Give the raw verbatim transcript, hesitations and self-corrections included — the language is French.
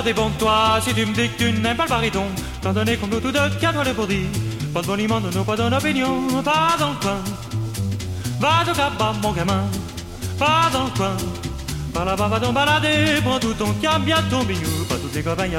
bon de toi si tu me dis que tu n'aimes pas le baryton. T'en donner comme nous tous deux, qu'à toi le pour dire. Pas de boniment de nous, pas d'une opinion, pas dans le coin. Va au cabas, mon gamin, pas dans le coin. Par là-bas, va donc balader, prends tout ton cam, bien ton bignou, pas toutes les copains.